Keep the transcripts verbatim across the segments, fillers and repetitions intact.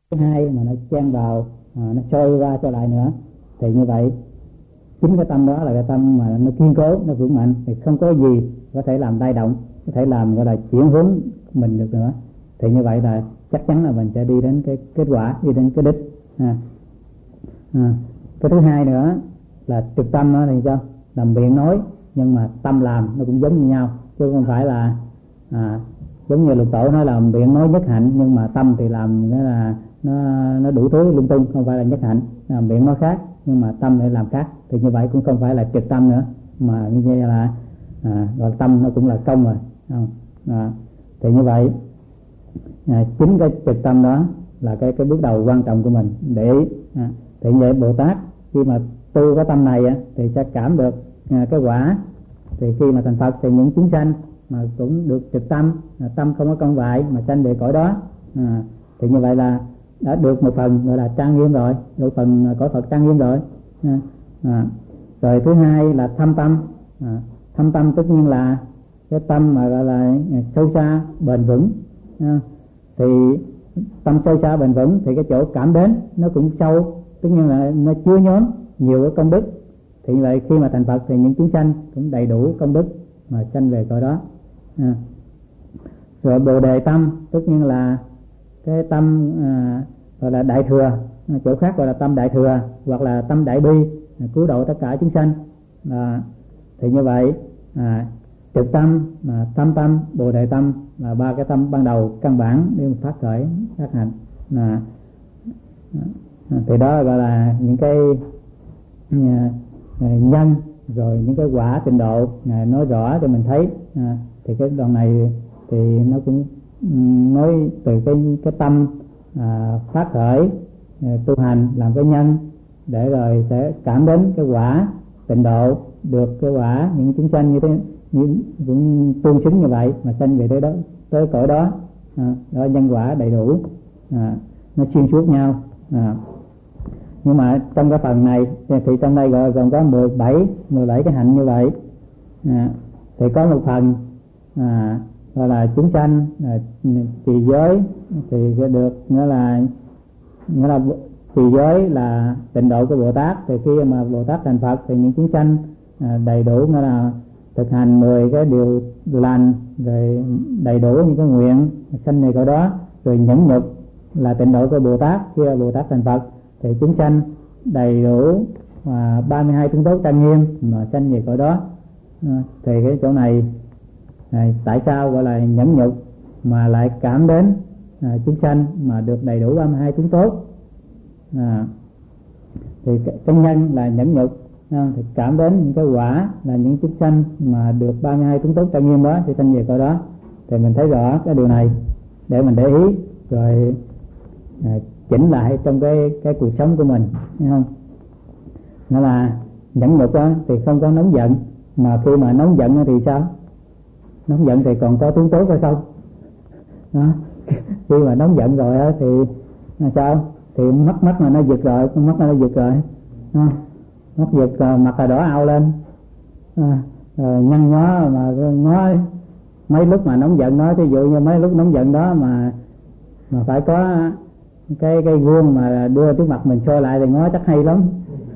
thứ hai mà nó chen vào, à, nó sôi qua cho lại nữa, thì như vậy chính cái tâm đó là cái tâm mà nó kiên cố, nó vững mạnh, thì không có gì có thể làm lay động, có thể làm gọi là chuyển hướng mình được nữa. Thì như vậy là chắc chắn là mình sẽ đi đến cái kết quả, đi đến cái đích. À. À. Cái thứ hai nữa là trực tâm đó thì sao? Là miệng nói nhưng mà tâm làm nó cũng giống như nhau, chứ không phải là à, giống như Lục Tổ nói là miệng nói nhất hạnh nhưng mà tâm thì làm cái là nó nó đủ thứ lung tung, không phải là nhất hạnh. À, miệng nói khác nhưng mà tâm lại làm khác, thì như vậy cũng không phải là trực tâm nữa, mà như vậy là à, gọi tâm nó cũng là công rồi. À, thì như vậy à, chính cái trực tâm đó là cái cái bước đầu quan trọng của mình để à, thì như vậy Bồ Tát khi mà tu cái tâm này á, thì sẽ cảm được à, cái quả. Thì khi mà thành Phật thì những chúng sanh mà cũng được trực tâm, à, tâm không có công vại mà sanh về cõi đó. À, thì như vậy là đã được một phần gọi là trang nghiêm rồi, được phần cõi Phật trang nghiêm rồi. À, à. Rồi thứ hai là thâm tâm. À, thâm tâm tất nhiên là cái tâm mà gọi là sâu xa bền vững. À, thì tâm sâu xa bền vững thì cái chỗ cảm đến nó cũng sâu, tất nhiên là nó chứa nhóm nhiều cái công đức. Thì như vậy khi mà thành Phật thì những chúng sanh cũng đầy đủ công đức mà sanh về cõi đó. À. Rồi Bồ Đề tâm tất nhiên là cái tâm à, gọi là đại thừa, chỗ khác gọi là tâm đại thừa hoặc là tâm đại bi, cứu độ tất cả chúng sanh. À, thì như vậy à, trực tâm, à, tâm tâm, Bồ Đề tâm là ba cái tâm ban đầu căn bản để phát khởi phát hành. À, thì đó gọi là những cái à, nhân rồi những cái quả tịnh độ Ngài nói rõ cho mình thấy. À, thì cái đoạn này thì nó cũng nói từ cái cái tâm à, phát khởi à, tu hành làm cái nhân để rồi sẽ cảm đến cái quả tịnh độ, được cái quả những chúng sanh như thế, những cũng tương xứng như vậy mà sanh về tới đó, tới cõi đó. À, đó nhân quả đầy đủ, à, nó xuyên suốt nhau. À. Nhưng mà trong cái phần này thì trong đây gọi còn có mười bảy mười bảy cái hạnh như vậy. À, thì có một phần à, gọi là chúng sanh à, trì giới thì được nghĩa là nghĩa là trì giới là tịnh độ của Bồ Tát. Thì khi mà Bồ Tát thành Phật thì những chúng sanh à, đầy đủ nghĩa là thực hành mười cái điều lành, rồi đầy đủ những cái nguyện sanh này cõi đó. Rồi nhẫn nhục là tịnh độ của Bồ Tát. Khi Bồ Tát thành Phật thì chúng sanh đầy đủ và ba mươi hai tướng tốt trang nghiêm mà sanh về cõi đó. À, thì cái chỗ này à, tại sao gọi là nhẫn nhục mà lại cảm đến à, chúng sanh mà được đầy đủ ba mươi hai tướng tốt? À, thì cái nhân là nhẫn nhục, à, thì cảm đến những cái quả là những chúng sanh mà được ba mươi hai tướng tốt trang nghiêm đó thì sanh về cõi đó. Thì mình thấy rõ cái điều này để mình để ý rồi à, chỉnh lại trong cái cái cuộc sống của mình, thấy không? Nó là nhẫn nhục đó, thì không có nóng giận, mà khi mà nóng giận thì sao? Nóng giận thì còn có tướng tốt hay không? Đó. Khi mà nóng giận rồi đó, thì là sao? Thì mắt mắt mà nó giật rồi, con mắt nó giật rồi, đó. Mắt giật mặt là đỏ ao lên, à, nhăn nhó mà ngó. Mấy lúc mà nóng giận đó, ví dụ như mấy lúc nóng giận đó mà mà phải có cái cái gương mà đưa trước mặt mình soi lại thì ngó chắc hay lắm.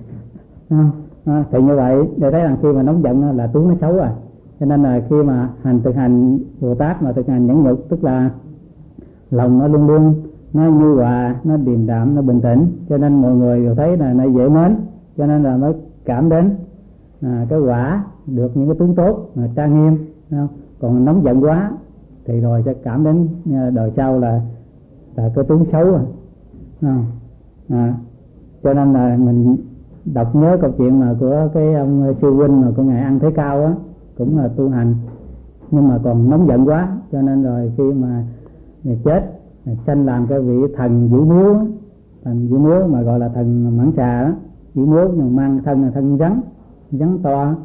À, à, thì như vậy để thấy rằng khi mà nóng giận là tướng nó xấu rồi. Cho nên là khi mà hành thực hành Bồ Tát mà thực hành nhẫn nhục, tức là lòng nó luôn luôn nó nhu hòa, nó điềm đạm, nó bình tĩnh, cho nên mọi người đều thấy là nó dễ mến, cho nên là mới cảm đến à, cái quả được những cái tướng tốt mà trang nghiêm. Không? Còn nóng giận quá thì rồi sẽ cảm đến đời sau là là cái tướng xấu rồi. À, à, cho nên là mình đọc nhớ câu chuyện mà của cái ông sư huynh mà của ngài Ăn Thế Cao á, cũng là tu hành nhưng mà còn nóng giận quá, cho nên rồi khi mà người chết sanh làm cái vị thần giữ miếu, thần giữ miếu mà gọi là thần mãng xà đó, giữ miếu nhưng mang thân là thân rắn, rắn to.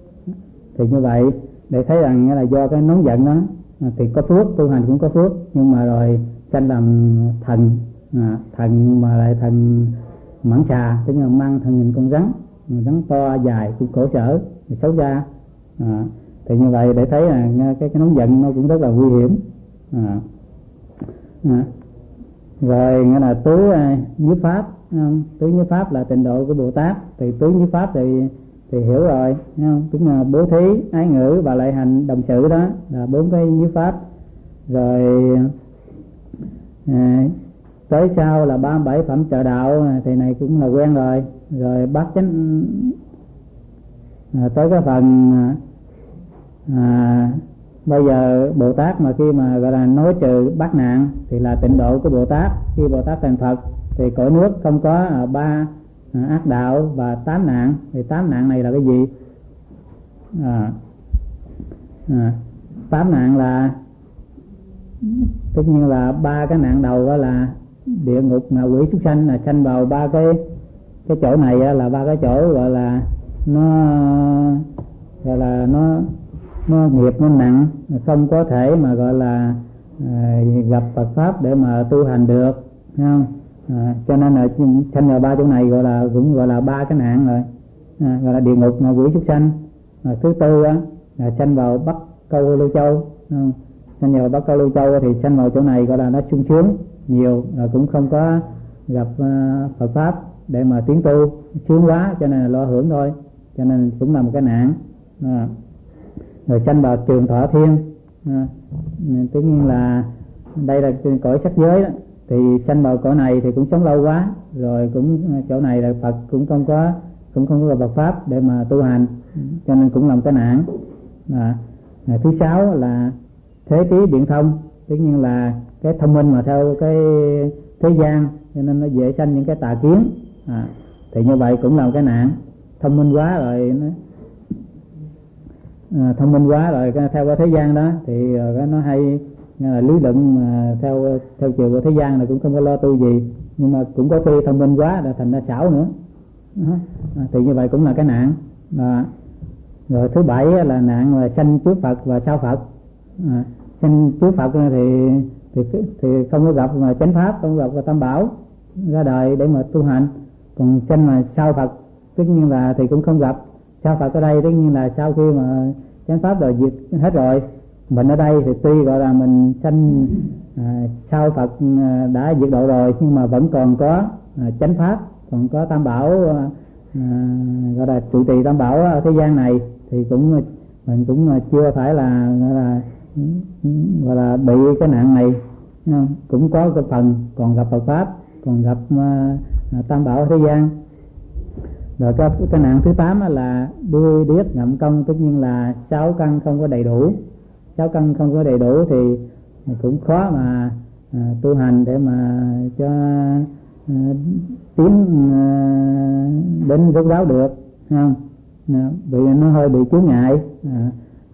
Thì như vậy để thấy rằng là do cái nóng giận đó thì có phước, tu hành cũng có phước, nhưng mà rồi sanh làm thần, à, thần mà lại thần mãng xà, tức là mang thân hình con rắn, rắn to dài cũng khổ sở, xấu xa. À, thì như vậy để thấy là cái cái nóng giận nó cũng rất là nguy hiểm. À, à, Rồi nghĩa là tứ nhiếp pháp, không? Tứ nhiếp pháp là tịnh độ của Bồ Tát. Thì tứ nhiếp pháp thì thì hiểu rồi, không? Tức là bố thí, ái ngữ và lại hành đồng sự, đó là bốn cái nhiếp pháp. Rồi à, tới sau là ba mươi bảy phẩm trợ đạo, thì này cũng là quen rồi. Rồi bát chánh à, tới cái phần à, bây giờ Bồ Tát mà khi mà gọi là nói trừ bát nạn thì là tịnh độ của Bồ Tát. Khi Bồ Tát thành Phật thì cõi nước không có à, ba à, ác đạo và tám nạn. Thì tám nạn này là cái gì? À, à, tám nạn là tất nhiên là ba cái nạn đầu đó là địa ngục, ngạ quỷ, súc sanh, là sanh vào ba cái cái chỗ này là ba cái chỗ gọi là nó gọi là nó nó nghiệp nó nặng, không có thể mà gọi là à, gặp Phật pháp để mà tu hành được, không? À, cho nên là sanh vào ba chỗ này gọi là cũng gọi là ba cái nạn rồi, à, gọi là địa ngục, ngạ quỷ, súc sanh. À, thứ tư á, là sanh vào Bắc Câu Lưu Châu, không? Sanh vào Bắc Câu Lưu Châu thì sanh vào chỗ này gọi là nó sung sướng nhiều, là cũng không có gặp uh, Phật pháp để mà tiến tu, sướng quá cho nên là lo hưởng thôi, cho nên cũng là một cái nạn. À, rồi sanh vào Trường Thọ Thiên, à, tất nhiên là đây là cõi sắc giới đó, thì sanh vào cõi này thì cũng sống lâu quá rồi, cũng chỗ này là Phật cũng không có cũng không có gặp Phật pháp để mà tu hành, cho nên cũng là một cái nạn. À, à, thứ sáu là thế trí biện thông, tất nhiên là cái thông minh mà theo cái thế gian cho nên nó dễ sanh những cái tà kiến. À, thì như vậy cũng là một cái nạn. Thông minh quá rồi nó à, thông minh quá rồi theo cái thế gian đó thì cái nó hay là lý luận mà theo theo chiều của thế gian là cũng không có lo tu gì, nhưng mà cũng có khi thông minh quá là thành ra xảo nữa. À, thì như vậy cũng là cái nạn. À, rồi thứ bảy là nạn là sanh trước Phật và sau Phật. À, sanh trước Phật thì thì thì không có gặp mà chánh pháp, không có gặp tam bảo ra đời để mà tu hành. Còn sanh mà sau Phật tất nhiên là thì cũng không gặp. Sau Phật ở đây tất nhiên là sau khi mà chánh pháp rồi diệt hết rồi, mình ở đây thì tuy gọi là mình sanh à, sau Phật à, đã diệt độ rồi, nhưng mà vẫn còn có à, chánh pháp, còn có tam bảo à, gọi là trụ trì tam bảo ở thế gian này, thì cũng mình cũng chưa phải là gọi là gọi là bị cái nạn này, không? Cũng có cái phần còn gặp Phật pháp, còn gặp uh, tam bảo ở thế gian. Rồi cái, cái nạn thứ tám là đuôi điếc ngậm công, tất nhiên là sáu căn không có đầy đủ. Sáu căn không có đầy đủ thì cũng khó mà uh, tu hành để mà cho uh, tiến uh, đến rốt ráo được, không? Bị nó hơi bị chướng ngại. À,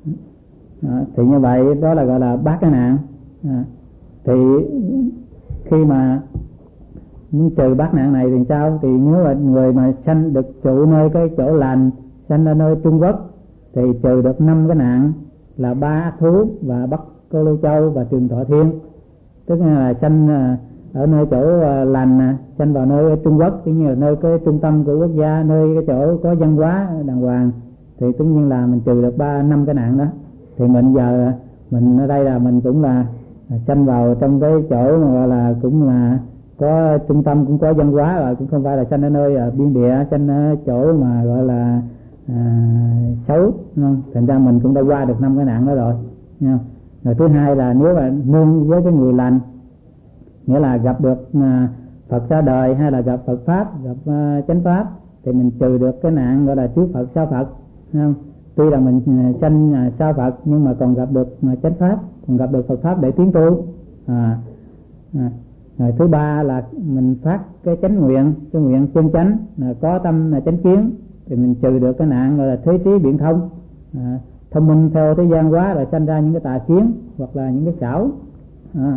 à, thì như vậy đó là gọi là bát cái nạn. À, thì khi mà muốn trừ bát nạn này thì sao? Thì nếu là người mà sanh được trụ nơi cái chỗ lành, sanh ở nơi Trung Quốc thì trừ được năm cái nạn là ba ác thú và Bắc Cô Lưu Châu và Trường Thọ Thiên. Tức là sanh ở nơi chỗ lành, sanh vào nơi Trung Quốc, cũng như là nơi cái trung tâm của quốc gia, nơi cái chỗ có văn hóa đàng hoàng, thì tất nhiên là mình trừ được ba năm cái nạn đó. Thì mình giờ mình ở đây là mình cũng là sanh vào trong cái chỗ mà gọi là cũng là có trung tâm, cũng có văn hóa, rồi cũng không phải là sanh ở nơi ở biên địa, sanh ở chỗ mà gọi là à, xấu, không? Thành ra mình cũng đã qua được năm cái nạn đó rồi, không? Rồi thứ hai là nếu mà nương với cái người lành, nghĩa là gặp được à, Phật ra đời, hay là gặp Phật pháp, gặp à, chánh pháp, thì mình trừ được cái nạn gọi là trước Phật sau Phật, không? Tuy là mình sanh à, sau Phật nhưng mà còn gặp được à, chánh pháp, còn gặp được Phật pháp để tiến tu. À, à. Rồi thứ ba là mình phát cái chánh nguyện, cái nguyện chân chánh, là có tâm là chánh kiến, thì mình trừ được cái nạn gọi là thế trí biện thông. À, thông minh theo thế gian quá rồi sanh ra những cái tà kiến hoặc là những cái xảo. À,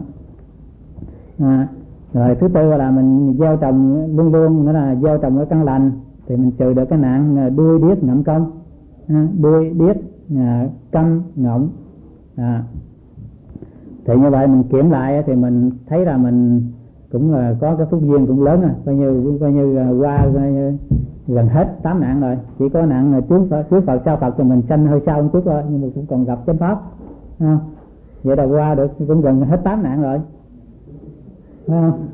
à, rồi thứ tư là mình gieo trồng luôn luôn, nữa là gieo trồng ở căn lành, thì mình trừ được cái nạn đuôi điếc ngậm công. À, đuôi điếc à, câm ngọng. À, thì như vậy mình kiểm lại thì mình thấy là mình cũng là có cái phúc duyên cũng lớn rồi, coi như coi như qua coi như gần hết tám nạn rồi, chỉ có nạn trước trước Phật sau Phật thì mình sanh hơi sau một chút thôi, nhưng mà cũng còn gặp chánh pháp. À, vậy là qua được cũng gần hết tám nạn rồi. phải không?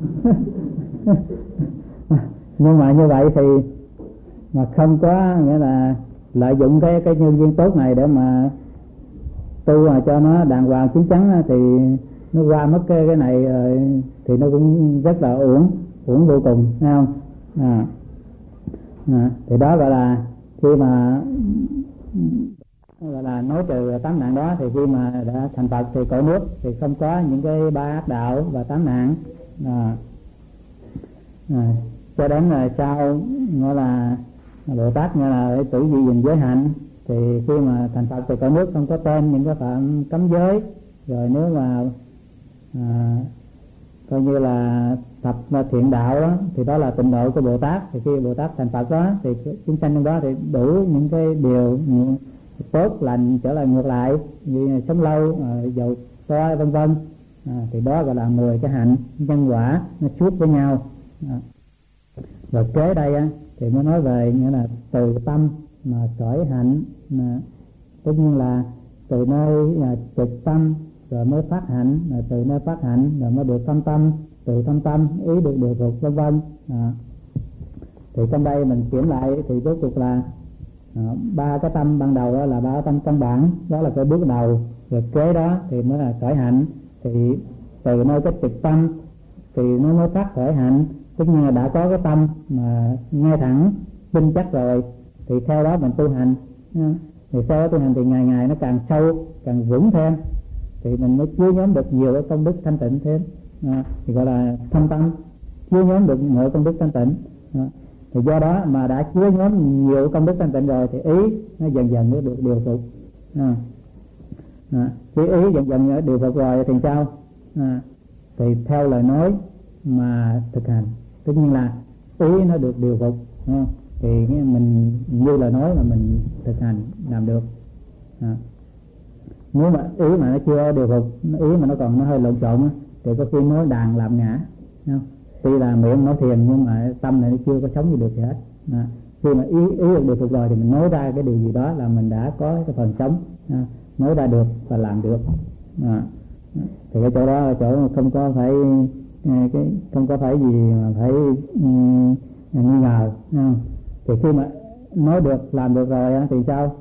Nhưng mà như vậy thì mà không có nghĩa là lợi dụng cái cái nhân duyên tốt này để mà tu mà cho nó đàng hoàng chín chắn thì nó qua mất cái cái này rồi thì nó cũng rất là uổng uổng vô cùng, thấy không? À. À, thì đó gọi là khi mà gọi là nói trừ tám nạn đó, thì khi mà đã thành Phật thì cõi nước thì không có những cái ba ác đạo và tám nạn. À. À, cho đến là sau gọi là Bồ Tát gọi là để tự duy gìn giới hạnh, thì khi mà thành Phật thì cõi nước không có tên những cái phạm cấm giới. Rồi nếu mà à, coi như là tập thiện đạo đó, thì đó là tịnh độ của Bồ Tát. Thì khi Bồ Tát thành Phật đó thì chúng sanh trong đó thì đủ những cái điều tốt lành trở lại ngược lại, như sống lâu, à, giàu to vân vân. À, thì đó gọi là mười cái hạnh nhân quả nó chuốt với nhau. À. Rồi kế đây á, thì mới nói về nghĩa là từ tâm mà khởi hạnh, mà tất nhiên là từ nơi à, trực tâm rồi mới phát hạnh, rồi từ nơi phát hạnh rồi mới được thâm tâm, từ thâm tâm ý được điều phục vân vân. À. Thì trong đây mình kiểm lại thì rốt cuộc là à, ba cái tâm ban đầu đó là ba cái tâm căn bản, đó là cái bước đầu. Rồi kế đó thì mới là khởi hạnh, thì từ nơi cái trực tâm thì nó mới phát khởi hạnh. Tất nhiên là đã có cái tâm mà ngay thẳng tin chắc rồi thì theo đó mình tu hành. Thì sau đó tu hành thì ngày ngày nó càng sâu càng vững thêm, thì mình mới chứa nhóm được nhiều cái công đức thanh tịnh thêm. À, thì gọi là thâm tâm chứa nhóm được mọi công đức thanh tịnh. À, thì do đó mà đã chứa nhóm nhiều công đức thanh tịnh rồi thì ý nó dần dần nó được điều phục. À, à, cái ý dần dần nó điều phục rồi thì sao? À, thì theo lời nói mà thực hành, tất nhiên là ý nó được điều phục. À, thì mình như lời nói mà mình thực hành làm được. À, nếu mà ý mà nó chưa điều phục, ý mà nó còn nó hơi lộn xộn thì có khi nói đàn làm ngã. Không? Tuy là miệng nói thiền nhưng mà tâm này nó chưa có sống gì được gì hết. À, khi mà ý ý được điều phục rồi thì mình nói ra cái điều gì đó là mình đã có cái phần sống. À, nói ra được và làm được. À, thì cái chỗ đó là chỗ không có phải cái không có phải gì mà phải um, nghi ngờ. À, thì khi mà nói được làm được rồi thì sao?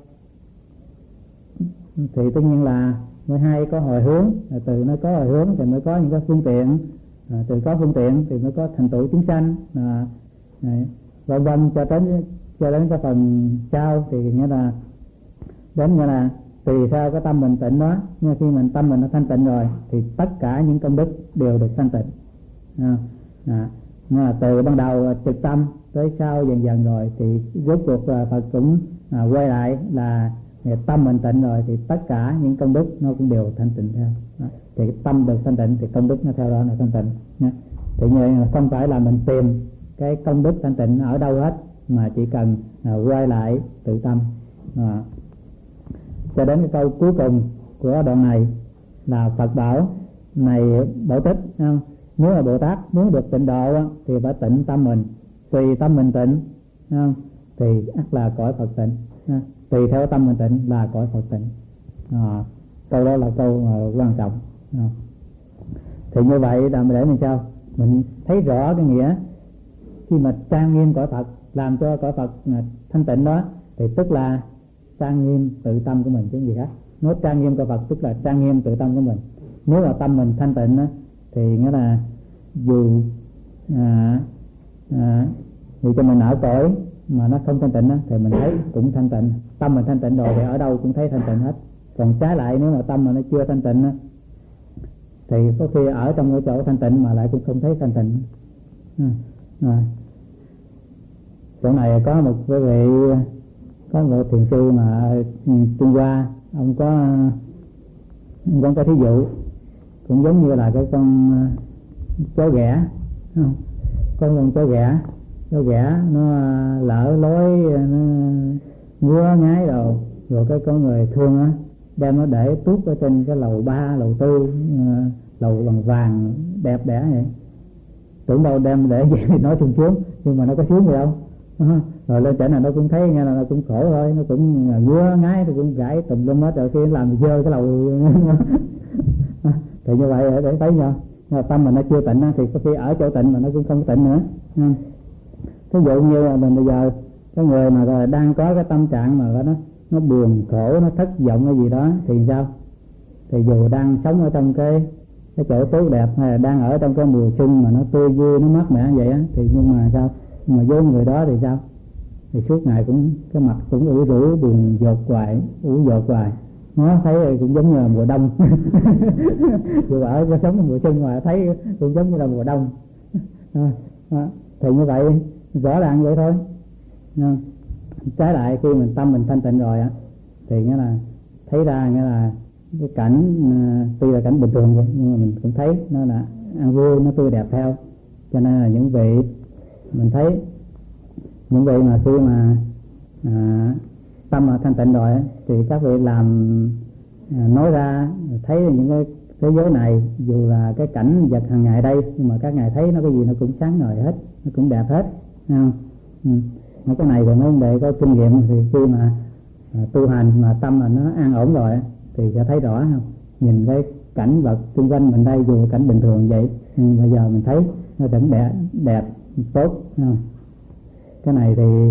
Thì tất nhiên là mới hay có hồi hướng, từ nó có hồi hướng thì mới có những cái phương tiện, à, từ có phương tiện thì mới có thành tựu chúng sanh, à, vân vân cho đến cho đến cái phần sau thì nghĩa là đến nghĩa là tùy theo cái tâm mình tịnh đó. Nhưng khi mình tâm mình nó thanh tịnh rồi thì tất cả những công đức đều được thanh tịnh. À, à, mà từ ban đầu trực tâm tới sau dần dần rồi thì rốt cuộc là Phật cũng à, quay lại là tâm mình tịnh rồi thì tất cả những công đức nó cũng đều thanh tịnh theo. Đó. Thì tâm được thanh tịnh thì công đức nó theo đó là thanh tịnh. Đó. Thì như là không phải là mình tìm cái công đức thanh tịnh ở đâu hết, mà chỉ cần à, quay lại tự tâm. À. Cho đến cái câu cuối cùng của đoạn này là Phật bảo này Bảo Tích, không? Nếu mà Bồ Tát muốn được tịnh độ thì phải tịnh tâm mình, tùy tâm mình tịnh, không? Thì ắt là cõi Phật tịnh. Không? Tùy theo tâm mình tịnh là cõi Phật tịnh. À, câu đó là câu uh, quan trọng. À. Thì như vậy là để mình sao? Mình thấy rõ cái nghĩa khi mà trang nghiêm cõi Phật, làm cho cõi Phật uh, thanh tịnh đó, thì tức là trang nghiêm tự tâm của mình chứ gì khác. Nói trang nghiêm cõi Phật tức là trang nghiêm tự tâm của mình. Nếu mà tâm mình thanh tịnh đó, thì nghĩa là dù à, à, dù cho mình ở cõi mà nó không thanh tịnh đó, thì mình thấy cũng thanh tịnh. Tâm mình thanh tịnh rồi thì ở đâu cũng thấy thanh tịnh hết. Còn trái lại nếu mà tâm mà nó chưa thanh tịnh đó, thì có khi ở trong cái chỗ thanh tịnh mà lại cũng không thấy thanh tịnh. À, à. Chỗ này có một cái vị có một thiền sư mà Trung Hoa, ông có có cái thí dụ cũng giống như là cái con chó ghẻ, không? Con con chó ghẻ chó ghẻ nó lỡ lối, nó ngứa ngái rồi rồi cái có người thương á đem nó để tuốt ở trên cái lầu ba lầu tư, lầu bằng vàng đẹp đẽ vậy, tưởng đâu đem để vậy thì nó xuống xuống, nhưng mà nó có xuống gì đâu. Rồi lên trển là nó cũng thấy nghe là nó cũng khổ thôi, nó cũng ngứa ngái, nó cũng gãi tùm lum hết, rồi khi làm dơ cái lầu thì như vậy để thấy nha, mà tâm mình nó chưa tịnh thì có khi ở chỗ tịnh mà nó cũng không tịnh nữa. Ví dụ như là mình bây giờ cái người mà đang có cái tâm trạng mà nó nó buồn khổ, nó thất vọng cái gì đó thì sao? Thì dù đang sống ở trong cái cái chỗ tốt đẹp hay là đang ở trong cái mùa xuân mà nó tươi vui, nó mát mẻ vậy á, thì nhưng mà sao? Nhưng mà với người đó thì sao? Thì suốt ngày cũng cái mặt cũng ủ rũ, buồn dột hoài, ủ dột hoài, nó thấy cũng giống như là mùa đông. Dù ở cái sống mùa xuân mà thấy cũng giống như là mùa đông. À, à, thì như vậy rõ ràng vậy thôi. À, trái lại khi mình tâm mình thanh tịnh rồi á thì nghĩa là thấy ra nghĩa là cái cảnh uh, tuy là cảnh bình thường vậy nhưng mà mình cũng thấy nó là an vui, nó tươi đẹp theo. Cho nên là những vị mình thấy những vị mà khi mà à, tâm mà thanh tịnh rồi thì các vị làm à, nói ra thấy những cái thế giới này dù là cái cảnh vật hàng ngày đây nhưng mà các ngài thấy nó cái gì nó cũng sáng ngời hết, nó cũng đẹp hết, không? Ừ. Mà cái này thì mấy ông đệ có kinh nghiệm thì khi mà à, tu hành mà tâm mà nó an ổn rồi thì sẽ thấy rõ, không? Nhìn cái cảnh vật xung quanh mình đây dù cảnh bình thường vậy nhưng bây giờ mình thấy nó vẫn đẹp, đẹp tốt, không? Cái này thì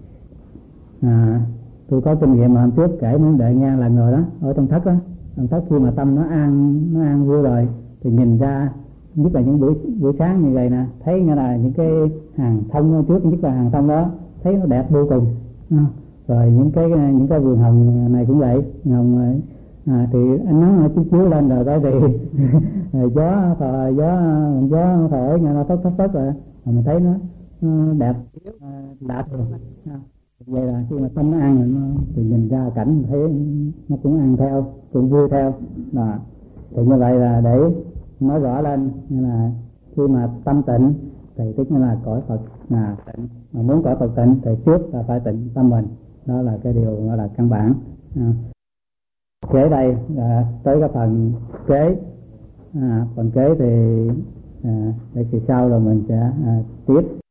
à, tôi có kinh nghiệm mà hôm trước kể mấy ông đệ nghe lần rồi đó, ở trong thất đó, trong thất khi mà tâm nó an nó an vui rồi thì nhìn ra, nhất là những buổi buổi sáng như vậy nè, thấy như là những cái hàng thông trước, nhất là hàng thông đó thấy nó đẹp vô cùng. À, rồi những cái những cái vườn hồng này cũng vậy, hồng à, thì ánh nắng nó chiếu chiếu lên rồi cái thì gió thổi gió gió thổi nghe nó phất phất phất rồi mà mình thấy nó, nó đẹp lạ thường. À, vậy là khi mà tâm nó ăn rồi nó thì nhìn ra cảnh thấy nó cũng ăn theo, cũng vui theo. Đó. Thì như vậy là để nói rõ lên như là khi mà tâm tịnh thì tức là cõi Phật là tịnh, mà muốn cõi Phật tịnh thì trước là phải tịnh tâm mình, đó là cái điều đó là căn bản. À. Kế đây là tới cái phần kế, à, phần kế thì à, để kỳ sau rồi mình sẽ à, tiếp.